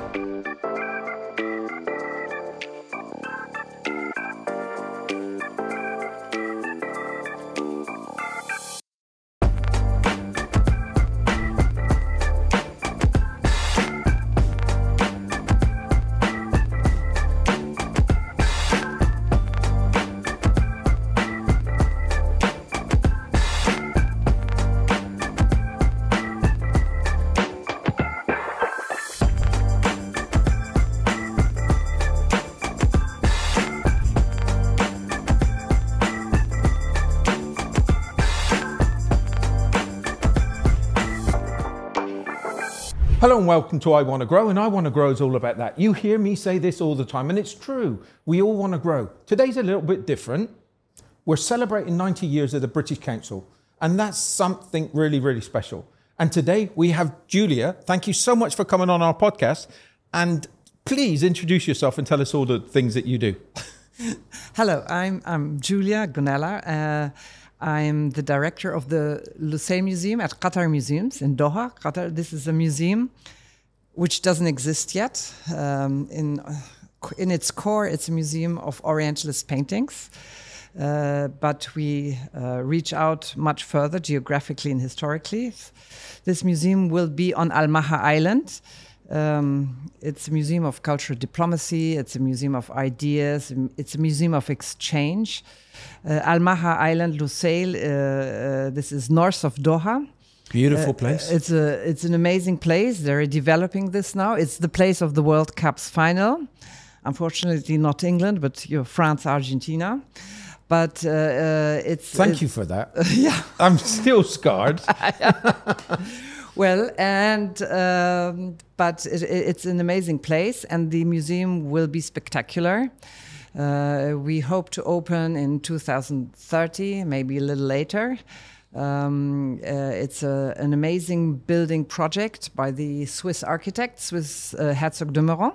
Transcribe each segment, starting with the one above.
Hello and welcome to I Want to Grow, and I Want to Grow is all about that. You hear me say this all the time, and it's true. We all want to grow. Today's a little bit different. We're celebrating 90 years of the British Council, and that's something really, really special. And today we have Julia. Thank you so much for coming on our podcast, and please introduce yourself and tell us all the things that you do. Hello, I'm Julia Gonella. I'm the director of the Lusail Museum at Qatar Museums in Doha, Qatar. This is a museum which doesn't exist yet. In its core, it's a museum of Orientalist paintings. But we reach out much further geographically and historically. This museum will be on Al Maha Island. It's a museum of cultural diplomacy. It's a museum of ideas. It's a museum of exchange. Al Maha Island, Lusail, this is north of Doha. Beautiful place. It's an amazing place. They're developing this now. It's the place of the World Cup's final. Unfortunately, not England, but France, Argentina. But it's... Thank you for that. Yeah. I'm still scarred. Well, but it's an amazing place, and the museum will be spectacular. We hope to open in 2030, maybe a little later. It's an amazing building project by the Swiss architect, Swiss Herzog de Meuron.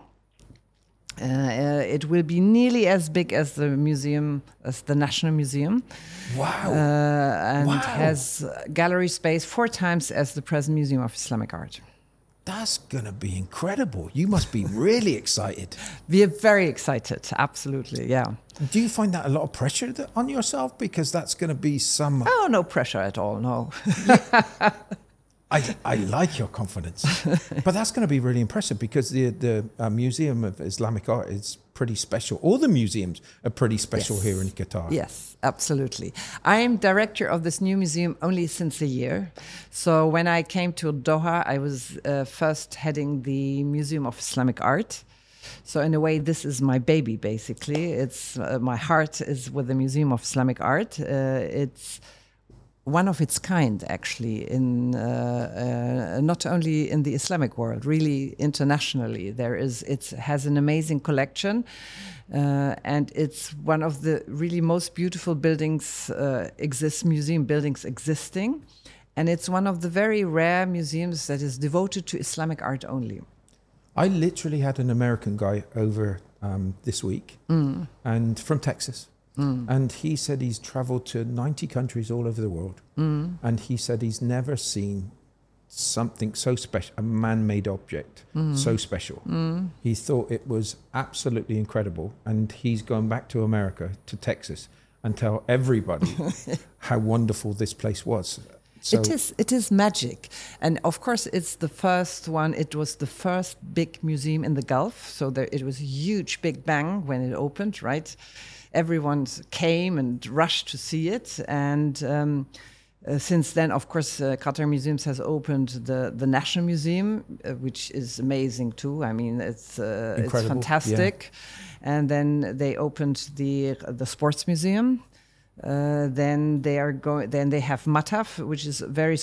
It will be nearly as big as the museum, as the National Museum. Wow. And has gallery space 4 times as the present Museum of Islamic Art. That's going to be incredible. You must be really excited. We are very excited, absolutely, yeah. Do you find that a lot of pressure on yourself? Because that's going to be some... Oh, no pressure at all, no. I like your confidence. But that's going to be really impressive because the Museum of Islamic Art is pretty special. All the museums are pretty special here in Qatar. Yes, absolutely. I'm director of this new museum only since a year. So when I came to Doha, I was first heading the Museum of Islamic Art. So in a way, this is my baby, basically. It's my heart is with the Museum of Islamic Art. It's one of its kind, actually, in not only in the Islamic world, really internationally. It has an amazing collection, and it's one of the really most beautiful buildings, museum buildings existing, and it's one of the very rare museums that is devoted to Islamic art only. I literally had an American guy over this week, and from Texas. And he said he's traveled to 90 countries all over the world. And he said he's never seen something so special, a man-made object so special. He thought it was absolutely incredible. And he's going back to America, to Texas, and tell everybody how wonderful this place was. So it is magic. And of course, it's the first one. It was the first big museum in the Gulf. So it was a huge big bang when it opened, right? Everyone came and rushed to see it. And since then, of course, Qatar Museums has opened the National Museum, which is amazing too. I mean, it's fantastic. Yeah. And then they opened the Sports Museum. Then they have Mataf, which is very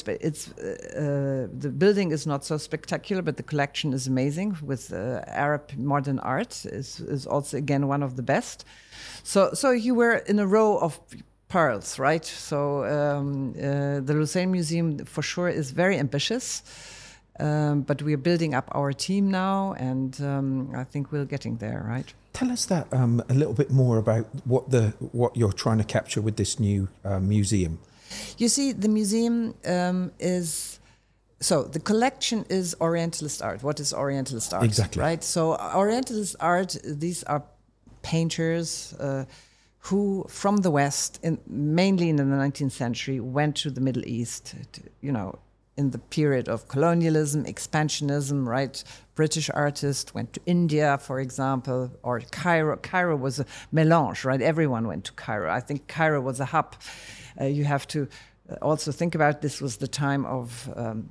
the building is not so spectacular, but the collection is amazing with Arab modern art is also again one of the best. So you were in a row of pearls, right? So the Lusail Museum for sure is very ambitious, but we're building up our team now, and I think we're getting there, right? Tell us that a little bit more about what you're trying to capture with this new museum. You see, the museum is So the collection is Orientalist art. What is Orientalist art? Exactly. Right. So Orientalist art, these are painters who, from the West, mainly in the 19th century, went to the Middle East. In the period of colonialism, expansionism. Right. British artists went to India, for example, or Cairo. Cairo was a melange. Right. Everyone went to Cairo. I think Cairo was a hub. You have to also think about this was the time of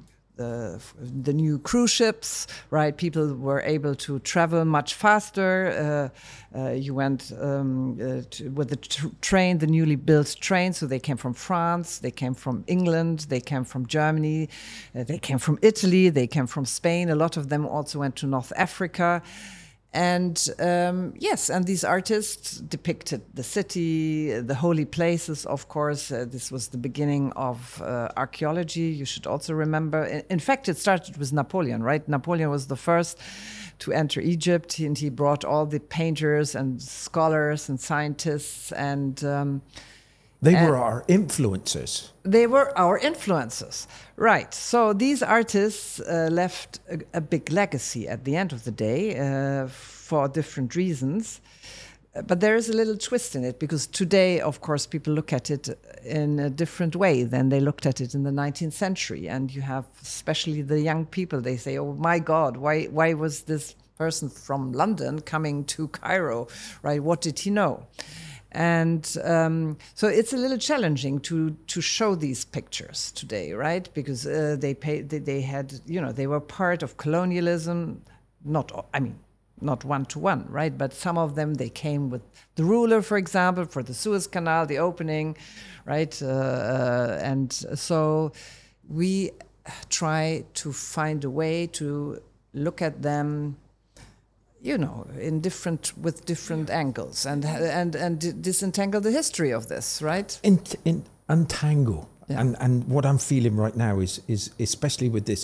the new cruise ships, right? People were able to travel much faster. You went with the train, the newly built train. So they came from France, they came from England, they came from Germany, they came from Italy, they came from Spain. A lot of them also went to North Africa. And yes, and these artists depicted the city, the holy places, of course. This was the beginning of archaeology, you should also remember. In fact, it started with Napoleon, right? Napoleon was the first to enter Egypt, and he brought all the painters and scholars and scientists and... They were our influencers. They were our influencers, right. So these artists left a big legacy at the end of the day for different reasons. But there is a little twist in it, because today, of course, people look at it in a different way than they looked at it in the 19th century. And you have especially the young people, they say, oh my God, why was this person from London coming to Cairo, right? What did he know? And so it's a little challenging to show these pictures today, right? Because they had, they were part of colonialism, not one-to-one, right? But some of them, they came with the ruler, for example, for the Suez Canal, the opening, right? And so we try to find a way to look at them with different angles and disentangle the history of this, right? Untangle. Yeah. And what I'm feeling right now is especially with this,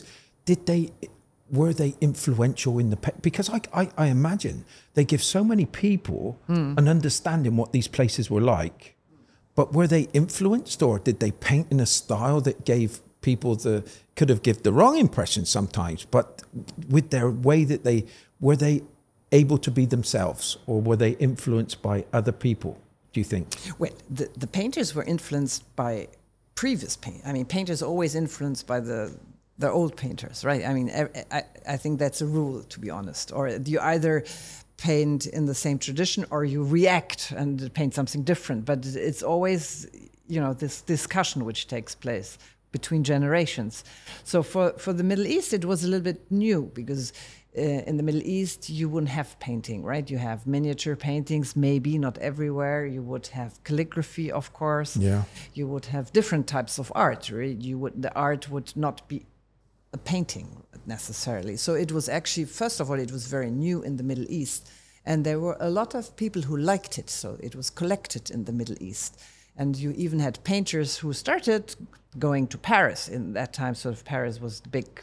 were they influential in because I imagine they give so many people an understanding what these places were like, but were they influenced, or did they paint in a style that gave people could have given the wrong impression sometimes, but with their way that were they able to be themselves, or were they influenced by other people, do you think? Well, the painters were influenced by previous painters always influenced by the old painters, right? I mean, I think that's a rule, to be honest. Or you either paint in the same tradition, or you react and paint something different. But it's always, this discussion which takes place between generations. So for the Middle East, it was a little bit new, because in the Middle East, you wouldn't have painting, right? You have miniature paintings, maybe not everywhere. You would have calligraphy, of course. Yeah. You would have different types of art, right? The art would not be a painting necessarily. So it was actually, first of all, it was very new in the Middle East. And there were a lot of people who liked it. So it was collected in the Middle East. And you even had painters who started going to Paris. In that time, sort of Paris was the big,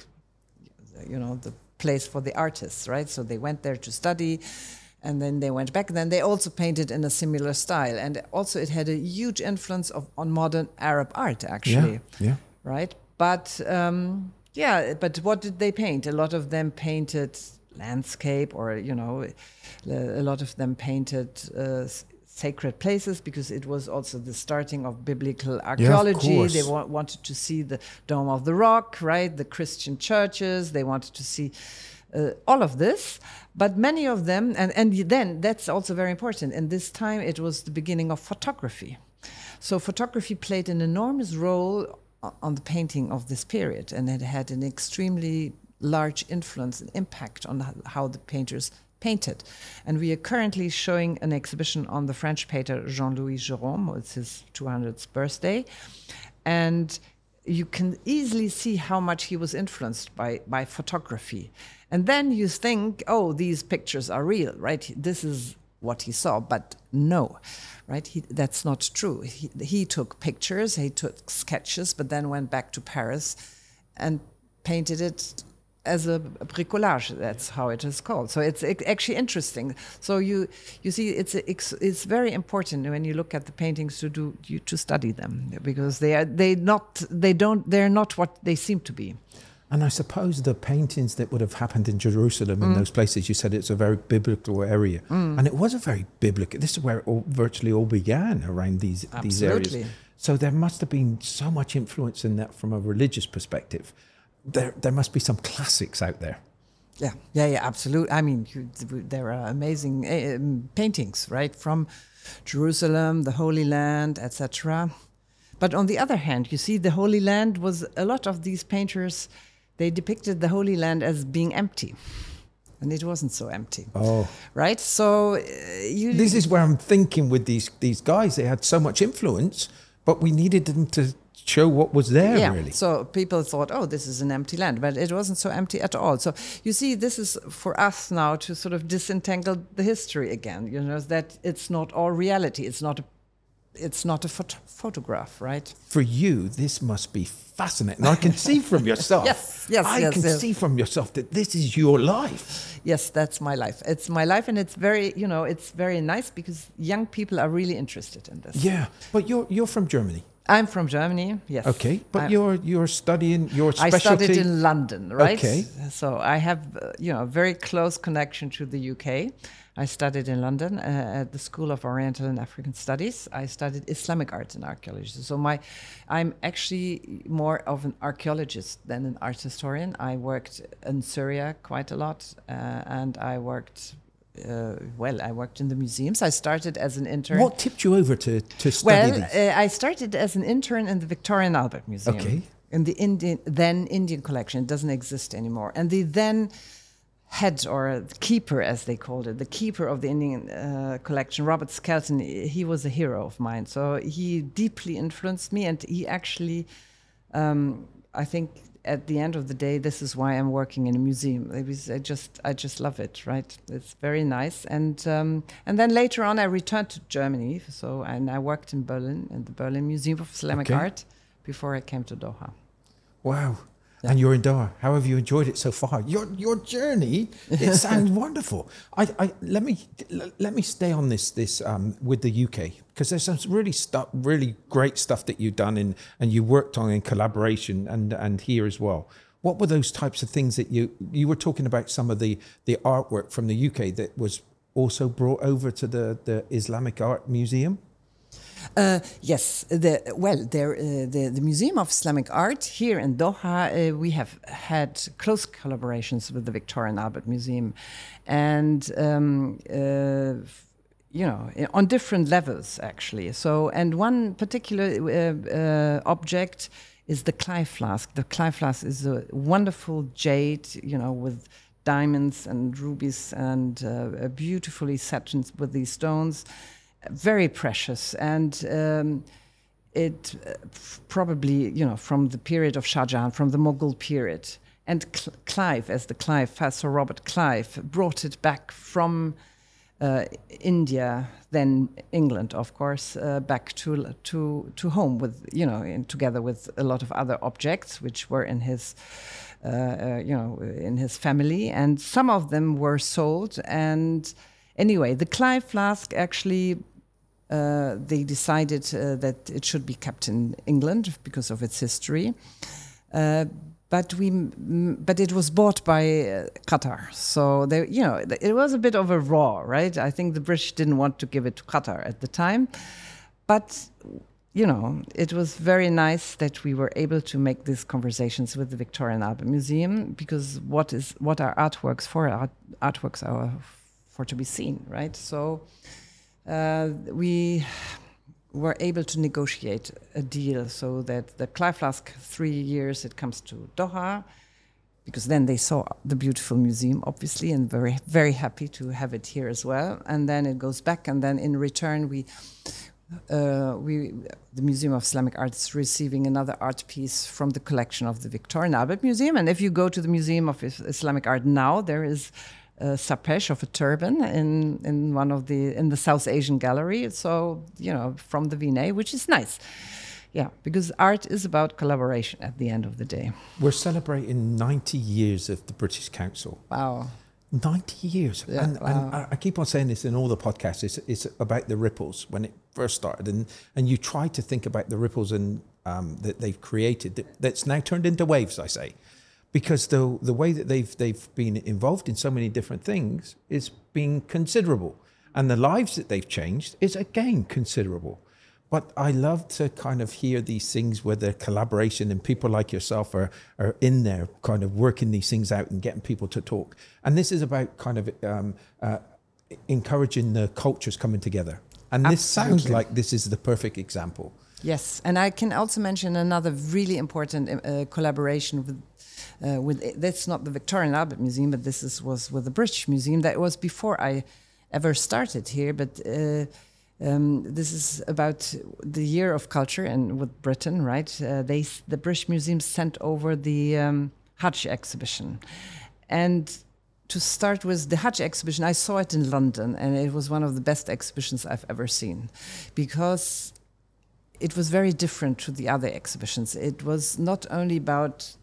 the place for the artists, right? So they went there to study, and then they went back. And then they also painted in a similar style. And also it had a huge influence on modern Arab art, actually. Yeah. Right? But, but what did they paint? A lot of them painted landscape, or, a lot of them painted sacred places, because it was also the starting of biblical archaeology. Yeah, they wanted to see the Dome of the Rock, right? The Christian churches. They wanted to see all of this. But many of them, and then that's also very important. And this time it was the beginning of photography. So photography played an enormous role on the painting of this period, and it had an extremely large influence and impact on how the painters painted. And we are currently showing an exhibition on the French painter Jean-Louis Gérôme. It's his 200th birthday. And you can easily see how much he was influenced by photography. And then you think, oh, these pictures are real, right? This is what he saw. But no, right? That's not true. He took pictures, he took sketches, but then went back to Paris and painted it as a bricolage. That's how it is called. So it's actually interesting. So you see, it's very important when you look at the paintings to study them, because they're not what they seem to be. And I suppose the paintings that would have happened in Jerusalem, in those places, you said it's a very biblical area. And it was a very biblical, this is where it virtually all began, around these areas. So there must have been so much influence in that from a religious perspective. There must be some classics out there. Yeah, absolutely. I mean, there are amazing paintings, right, from Jerusalem, the Holy Land, etc. But on the other hand, you see, the Holy Land was, a lot of these painters, they depicted the Holy Land as being empty. And it wasn't so empty. Oh. Right? So this is where I'm thinking with these guys. They had so much influence, but we needed them to show what was there, really. So people thought, oh, this is an empty land, but it wasn't so empty at all. So you see, this is for us now to sort of disentangle the history again, you know, that it's not all reality. It's not a photograph, right? For you, this must be fascinating. I can see from yourself. I can see from yourself that this is your life. Yes, that's my life. It's my life, and it's very, you know, it's very nice because young people are really interested in this. Yeah, but you're from Germany. I'm from Germany, yes. Okay, but you're studying your specialty. I studied in London, right? Okay. So I have, you know, a very close connection to the UK. I studied in London at the School of Oriental and African Studies. I studied Islamic art and archaeology. So I'm actually more of an archaeologist than an art historian. I worked in Syria quite a lot, and I worked. I worked in the museums. I started as an intern. What tipped you over to study this? I started as an intern in the Victoria and Albert Museum. Okay. In the Indian collection. It doesn't exist anymore. And the then head, or the keeper, as they called it, the keeper of the Indian collection, Robert Skelton, he was a hero of mine. So he deeply influenced me, and he actually, I think, at the end of the day, this is why I'm working in a museum. I just love it, right? It's very nice. And then later on, I returned to Germany. And I worked in Berlin, in the Berlin Museum of Islamic Art, before I came to Doha. Wow. Yeah. And you're in Doha. How have you enjoyed it so far? Your journey, it sounds wonderful. Let me stay on this with the UK, because there's some really great stuff that you've done and you worked on in collaboration and here as well. What were those types of things that you were talking about? Some of the artwork from the UK that was also brought over to the Islamic Art Museum? Yes, the Museum of Islamic Art here in Doha, we have had close collaborations with the Victoria and Albert Museum, and you know, on different levels actually. So, and one particular object is the Clive flask. The Clive flask is a wonderful jade, you know, with diamonds and rubies and beautifully set with these stones. Very precious, and it probably, you know, from the period of Shah Jahan, from the Mughal period. And Clive, Sir Robert Clive, brought it back from India, then England, of course, back to home with, you know, together with a lot of other objects which were in his, you know, in his family, and some of them were sold. And anyway, the Clive flask actually. They decided that it should be kept in England because of its history, but it was bought by Qatar. So they, you know, it was a bit of a raw, right? I think the British didn't want to give it to Qatar at the time, but you know, it was very nice that we were able to make these conversations with the Victoria and Albert Museum, because what are artworks for? Artworks are for to be seen, right? So. We were able to negotiate a deal so that the Clive flask, 3 years, it comes to Doha, because then they saw the beautiful museum, obviously, and very, very happy to have it here as well. And then it goes back, and then in return, the Museum of Islamic Art is receiving another art piece from the collection of the Victoria and Albert Museum. And if you go to the Museum of Islamic Art now, there is a sapesh of a turban in the South Asian Gallery. So, you know, from the V&A, which is nice. Yeah, because art is about collaboration at the end of the day. We're celebrating 90 years of the British Council. Wow. 90 years. Yeah, and I keep on saying this in all the podcasts. It's about the ripples when it first started. And you try to think about the ripples that they've created that's now turned into waves, I say. because the way that they've been involved in so many different things is being considerable, and the lives that they've changed is again considerable. But I love to kind of hear these things where the collaboration and people like yourself are in there kind of working these things out and getting people to talk. And this is about kind of encouraging the cultures coming together. And this sounds like this is the perfect example. Yes, and I can also mention another really important collaboration with that's not the Victoria and Albert Museum, but was with the British Museum. That was before I ever started here, but this is about the Year of Culture and with Britain, right? The British Museum sent over the Hajj exhibition. And to start with the Hajj exhibition, I saw it in London, and it was one of the best exhibitions I've ever seen, because it was very different to the other exhibitions. It was not only about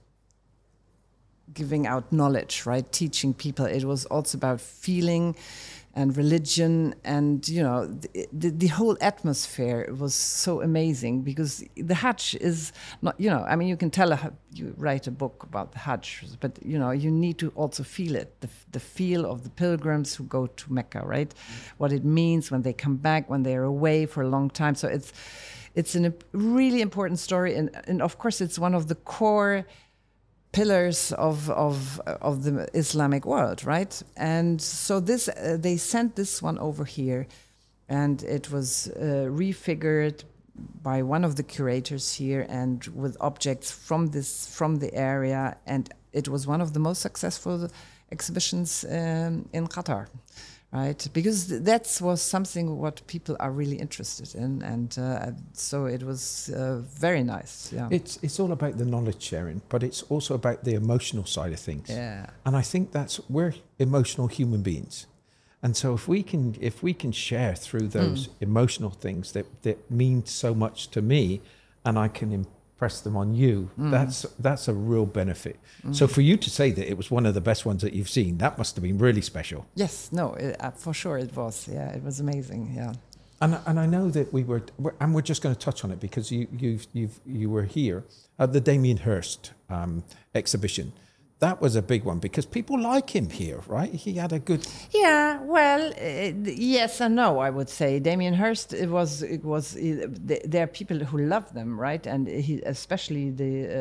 giving out knowledge, right? Teaching people. It was also about feeling and religion, and the whole atmosphere was so amazing, because the Hajj is not, I mean, you can you write a book about the Hajj, but you need to also feel it, the feel of the pilgrims who go to Mecca, right? What it means when they come back, when they're away for a long time. So it's a really important story, and of course it's one of the core pillars of the Islamic world, right? And so they sent this one over here, and it was refigured by one of the curators here, and with objects from the area, and it was one of the most successful exhibitions in Qatar. Right, because that was something what people are really interested in, and so it was very nice. Yeah, it's all about the knowledge sharing, but it's also about the emotional side of things. Yeah, and I think we're emotional human beings, and so if we can share through those emotional things that mean so much to me, and I can impress them on you, that's a real benefit. So for you to say that it was one of the best ones that you've seen, that must have been really special. Yes, no, for sure it was. Yeah, it was amazing. Yeah, and I know that we're just going to touch on it because you were here at the Damien Hirst exhibition. That was a big one because people like him here, right? He had a good... Yeah, well, yes and no, I would say. Damien Hirst, there are people who love them, right? And especially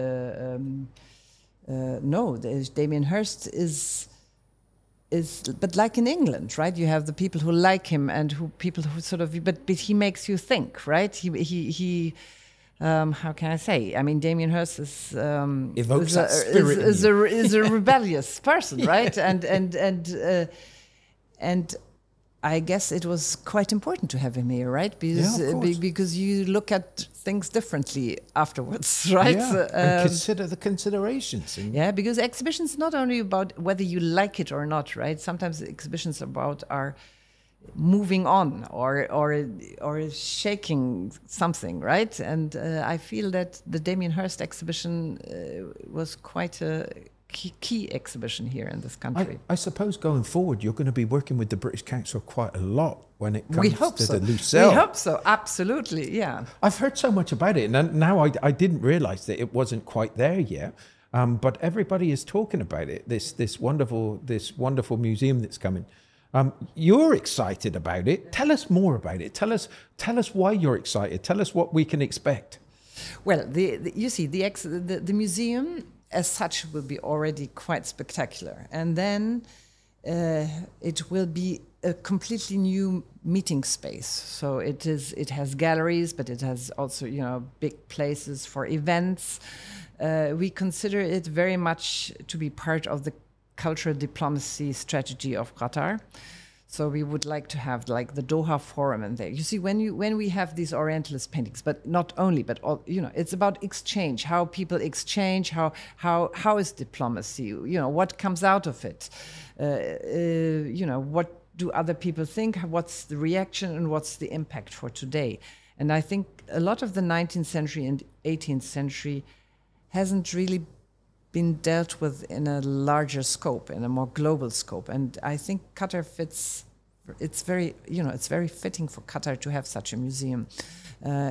Damien Hirst is, but like in England, right? You have the people who like him and people who sort of, but he makes you think, right? He how can I say? I mean, Damien Hirst is evokes that spirit is a rebellious person, right? And I guess it was quite important to have him here, right? Because you look at things differently afterwards, right? Yeah, and consider the considerations. Yeah, because exhibitions not only about whether you like it or not, right? Sometimes exhibitions are moving on or shaking something, right? And I feel that the Damien Hirst exhibition was quite a key exhibition here in this country. I suppose going forward, you're going to be working with the British Council quite a lot when it comes the Lucelle. We hope so, absolutely, yeah. I've heard so much about it, and now I didn't realise that it wasn't quite there yet. But everybody is talking about it. This wonderful museum that's coming. You're excited about it. Tell us more about it. Tell us why you're excited. Tell us what we can expect. Well, you see, the museum as such will be already quite spectacular, and then it will be a completely new meeting space. So it has galleries, but it has also big places for events. We consider it very much to be part of the cultural diplomacy strategy of Qatar. So we would like to have like the Doha Forum in there. You see, when we have these Orientalist paintings, but not only, but all, it's about exchange, how people exchange, how is diplomacy, what comes out of it, what do other people think, what's the reaction, and what's the impact for today. And I think a lot of the 19th century and 18th century hasn't really been dealt with in a larger scope, in a more global scope. And I think Qatar it's very fitting for Qatar to have such a museum.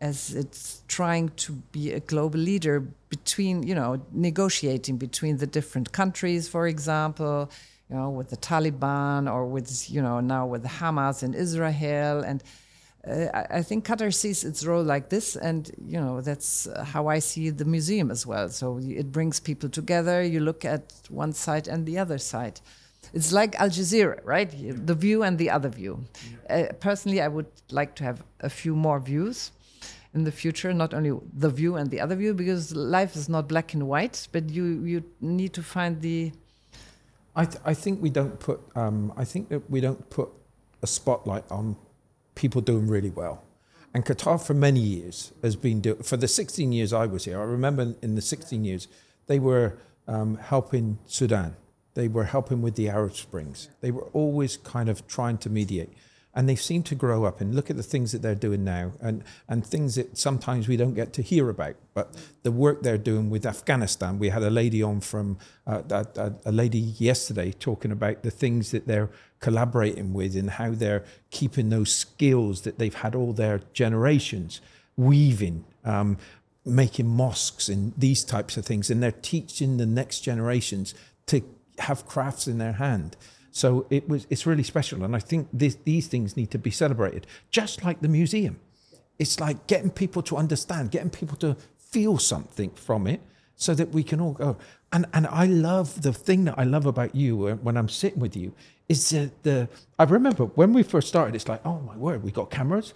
as it's trying to be a global leader between, negotiating between the different countries, for example, with the Taliban or with, now with Hamas in Israel. And I think Qatar sees its role like this, and that's how I see the museum as well. So it brings people together. You look at one side and the other side. It's like Al Jazeera, right? The view and the other view. Personally, I would like to have a few more views in the future, not only the view and the other view, because life is not black and white, but you need to find the. I think we don't put. I think that we don't put a spotlight on people doing really well. And Qatar for many years has been for the 16 years I was here. I remember in the 16 years they were helping Sudan. They were helping with the Arab Springs. They were always kind of trying to mediate. And they seem to grow up and look at the things that they're doing now and things that sometimes we don't get to hear about. But the work they're doing with Afghanistan, we had a lady on from, a lady yesterday talking about the things that they're collaborating with and how they're keeping those skills that they've had all their generations, weaving, making mosques and these types of things. And they're teaching the next generations to have crafts in their hand. So it's really special. And I think these things need to be celebrated, just like the museum. It's like getting people to understand, getting people to feel something from it so that we can all go. And I love, the thing that I love about you when I'm sitting with you is I remember when we first started, it's like, oh my word, we got cameras.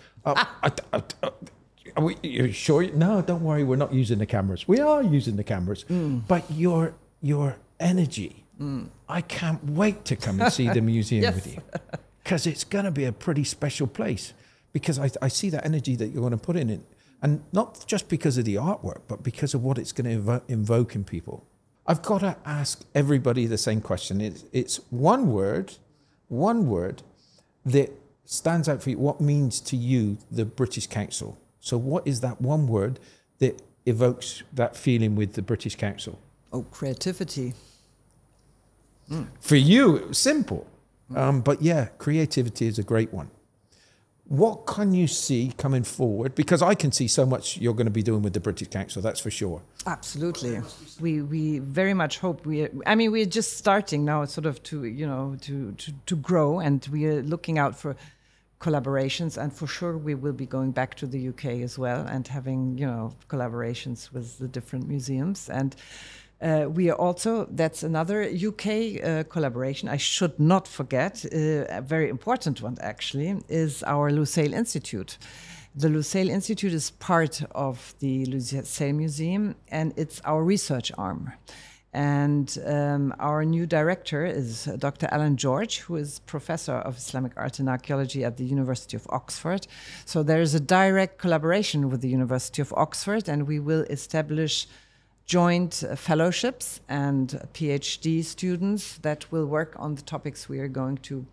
Are you sure? No, don't worry, we're not using the cameras. We are using the cameras. But your energy, I can't wait to come and see the museum Yes. with you, because it's going to be a pretty special place, because I see that energy that you're going to put in it, and not just because of the artwork, but because of what it's going to invoke in people. I've got to ask everybody the same question. It's one word that stands out for you. What means to you the British Council? So what is that one word that evokes that feeling with the British Council? Oh, creativity. For you, it was simple. But yeah, creativity is a great one. What can you see coming forward? Because I can see so much you're going to be doing with the British Council, that's for sure. Absolutely. We very much hope we're just starting now sort of to grow, and we are looking out for collaborations, and for sure we will be going back to the UK as well and having, collaborations with the different museums. And we are also, that's another UK collaboration I should not forget, a very important one actually, is our Lusail Institute. The Lusail Institute is part of the Lusail Museum, and it's our research arm. And our new director is Dr. Alan George, who is professor of Islamic art and archaeology at the University of Oxford. So there is a direct collaboration with the University of Oxford, and we will establish joint fellowships and PhD students that will work on the topics we are going to,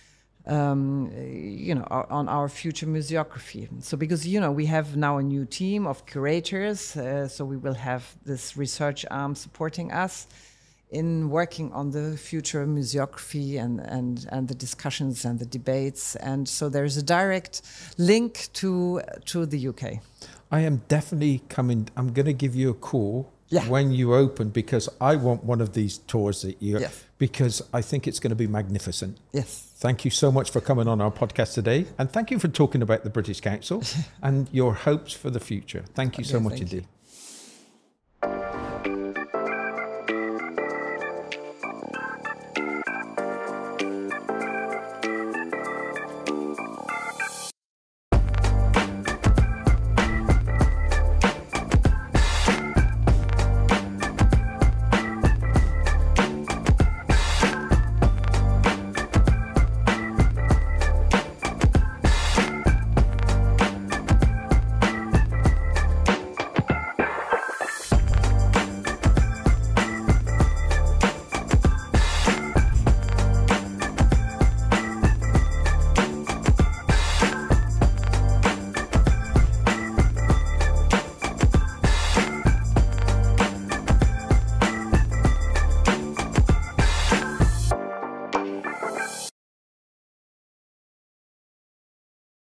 on our future museography. So because, we have now a new team of curators, so we will have this research arm supporting us in working on the future museography and the discussions and the debates. And so there's a direct link to the UK. I am definitely coming. I'm going to give you a call. Yeah. When you open, because I want one of these tours that you, Yes. because I think it's going to be magnificent. Yes. Thank you so much for coming on our podcast today, and thank you for talking about the British Council and your hopes for the future. Thank you so much Thank you. indeed.